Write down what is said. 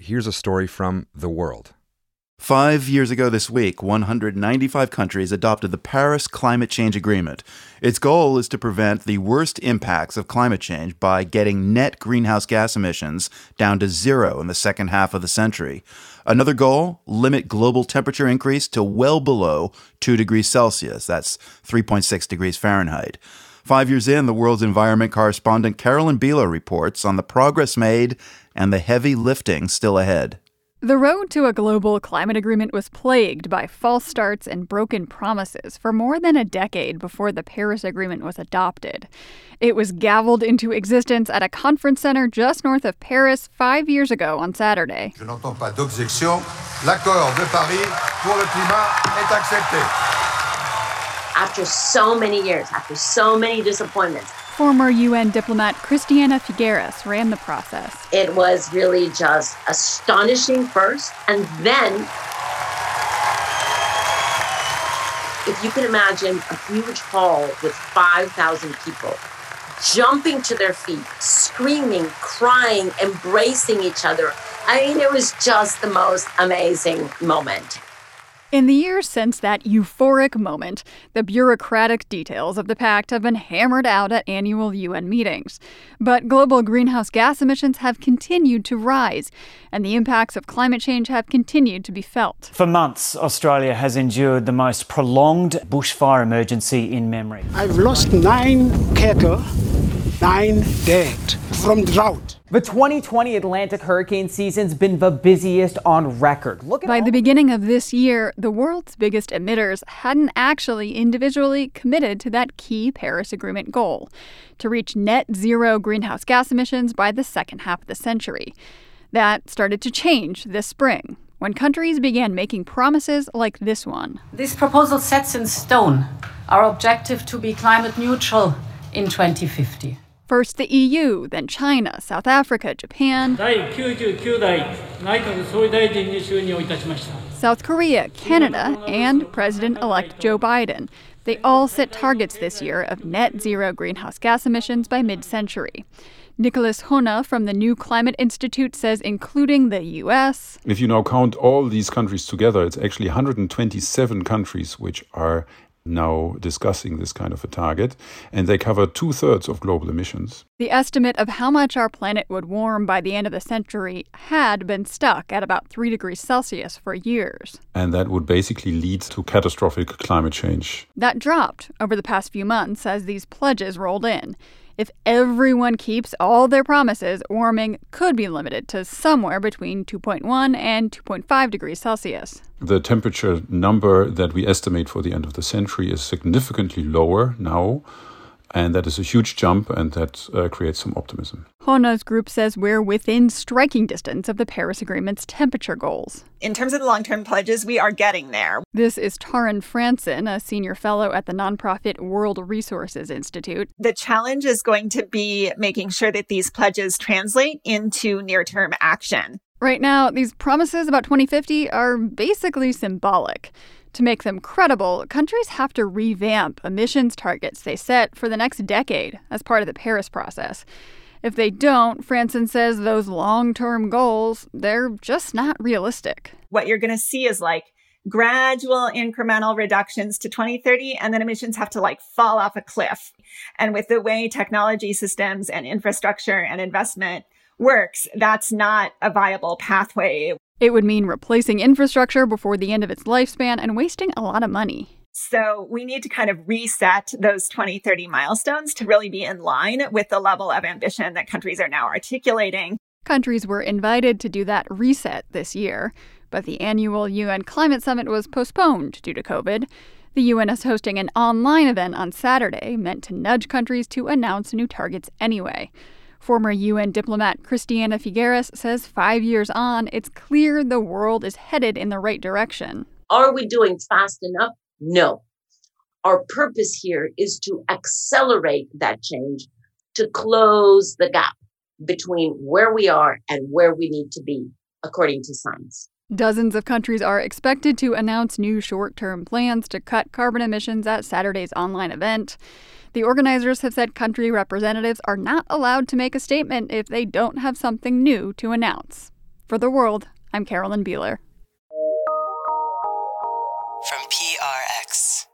here's a story from The World. 5 years ago this week, 195 countries adopted the Paris Climate Change Agreement. Its goal is to prevent the worst impacts of climate change by getting net greenhouse gas emissions down to zero in the second half of the century. Another goal, limit global temperature increase to well below 2 degrees Celsius. That's 3.6 degrees Fahrenheit. 5 years in, the world's environment correspondent Carolyn Bilo reports on the progress made and the heavy lifting still ahead. The road to a global climate agreement was plagued by false starts and broken promises for more than a decade before the Paris Agreement was adopted. It was gavelled into existence at a conference center just north of Paris 5 years ago on Saturday. Je n'entends pas d'objection. L'accord de Paris pour le climat est accepté. After so many years, after so many disappointments, Former UN diplomat Christiana Figueres ran the process. it was really just astonishing first. And then, if you can imagine a huge hall with 5,000 people jumping to their feet, screaming, crying, embracing each other. I mean, it was just the most amazing moment. In the years since that euphoric moment, the bureaucratic details of the pact have been hammered out at annual UN meetings. But global greenhouse gas emissions have continued to rise, and the impacts of climate change have continued to be felt. For months, Australia has endured the most prolonged bushfire emergency in memory. I've lost 9 cattle, 9 dead from drought. The 2020 Atlantic hurricane season's been the busiest on record. By the beginning of this year, the world's biggest emitters hadn't actually individually committed to that key Paris Agreement goal, to reach net zero greenhouse gas emissions by the second half of the century. That started to change this spring, when countries began making promises like this one. This proposal sets in stone our objective to be climate neutral in 2050. First the EU, then China, South Africa, Japan, South Korea, Canada, and President-elect Joe Biden. They all set targets this year of net zero greenhouse gas emissions by mid-century. Nicholas Hona from the New Climate Institute says including the U.S. If you now count all these countries together, it's actually 127 countries which are now discussing this kind of a target, and they cover 2/3 of global emissions. The estimate of how much our planet would warm by the end of the century had been stuck at about 3 degrees Celsius for years. And that would basically lead to catastrophic climate change. That dropped over the past few months as these pledges rolled in. If everyone keeps all their promises, warming could be limited to somewhere between 2.1 and 2.5 degrees Celsius. The temperature number that we estimate for the end of the century is significantly lower now, and that is a huge jump, and that creates some optimism. Hona's group says we're within striking distance of the Paris Agreement's temperature goals. In terms of the long-term pledges, we are getting there. This is Taryn Franson, a senior fellow at the nonprofit World Resources Institute. The challenge is going to be making sure that these pledges translate into near-term action. Right now, these promises about 2050 are basically symbolic. To make them credible, countries have to revamp emissions targets they set for the next decade as part of the Paris process. If they don't, Franson says those long-term goals, they're just not realistic. What you're going to see is gradual incremental reductions to 2030, and then emissions have to fall off a cliff. And with the way technology systems and infrastructure and investment works, that's not a viable pathway. It would mean replacing infrastructure before the end of its lifespan and wasting a lot of money. So we need to kind of reset those 2030 milestones to really be in line with the level of ambition that countries are now articulating. Countries were invited to do that reset this year, but the annual UN Climate Summit was postponed due to COVID. The UN is hosting an online event on Saturday meant to nudge countries to announce new targets anyway. Former UN diplomat Christiana Figueres says 5 years on, it's clear the world is headed in the right direction. Are we doing fast enough? No. Our purpose here is to accelerate that change, to close the gap between where we are and where we need to be, according to science. Dozens of countries are expected to announce new short-term plans to cut carbon emissions at Saturday's online event. The organizers have said country representatives are not allowed to make a statement if they don't have something new to announce. For The World, I'm Carolyn Beeler. From PRX.